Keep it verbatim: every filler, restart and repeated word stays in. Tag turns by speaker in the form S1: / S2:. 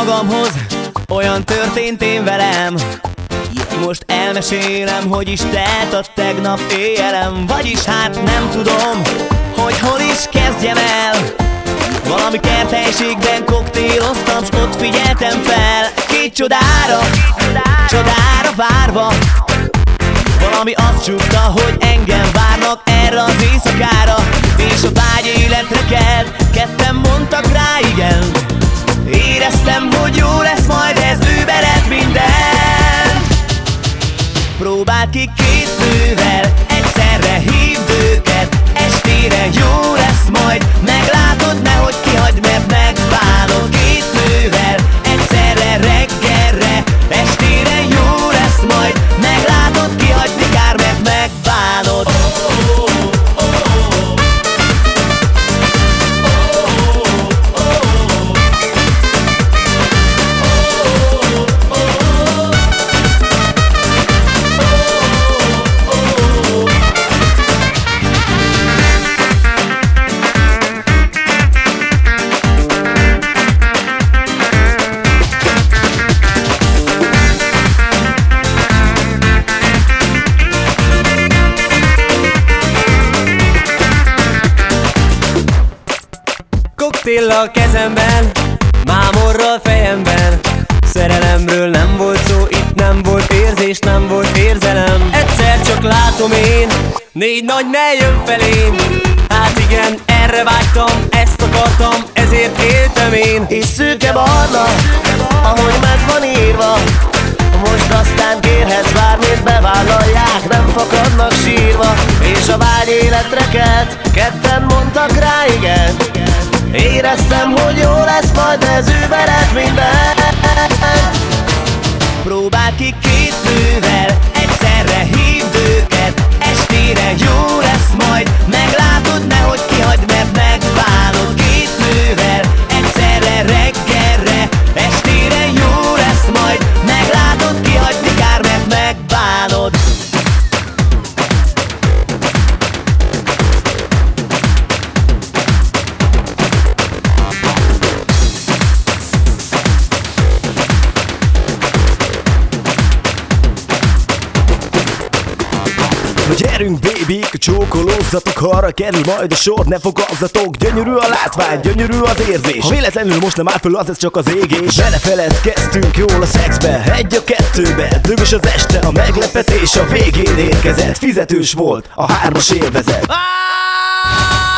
S1: magamhoz, olyan történt én velem. Most elmesélem, hogy is telt a tegnap éjjelem. Vagyis hát nem tudom, hogy hol is kezdjem el. Valami kerthelyiségben koktéloztam, s ott figyeltem fel két csodára, csodára várva. Valami azt csukta, hogy engem várnak erre az éjszakára. És a vágy életre kelt, ketten mondtak rá igen. Éreztem, hogy jó lesz majd ez, ő beret mindent. Próbáld ki két nővel, egyszerre hívd őket. Estére jó lesz majd, meglátod, nehogy kihagyd, mert megbánod. Két nővel, egyszerre reggelre. Estére jó lesz majd, meglátod, kihagyni kár, mert megbánod.
S2: Koktéll a kezemben, mámorral fejemben. Szerelemről nem volt szó, itt nem volt érzés, nem volt érzelem. Egyszer csak látom én, négy nagy mely jön felém. Hát igen, erre vágytam, ezt akartam, ezért éltem én.
S1: És szőke barna, ahogy meg van írva. Most aztán kérhetsz bármit, bevállalják, nem fakadnak sírva. És a vágy életre kelt, ketten mondtak rá igen. Éreztem, hogy jó lesz majd, ez ő beret mindent. Próbáld ki két nővel, egyszerre hívd őket. Estére jó lesz majd, meglátod, nehogy kihagyd, mert megbánod. Két nővel, egyszerre reggelre. Estére jó lesz majd, meglátod, kihagyni kár, mert megbánod.
S3: Gyerünk babyk, csókolózzatok, arra kerül majd a sor, ne fogadzatok. Gyönyörű a látvány, gyönyörű az érzés. Ha véletlenül most nem áll föl, az ez csak az égés. Belefeledkeztünk jól a szexbe, egy a kettőbe. Dögös az este, a meglepetés a végén érkezett. Fizetős volt a hármas élvezet.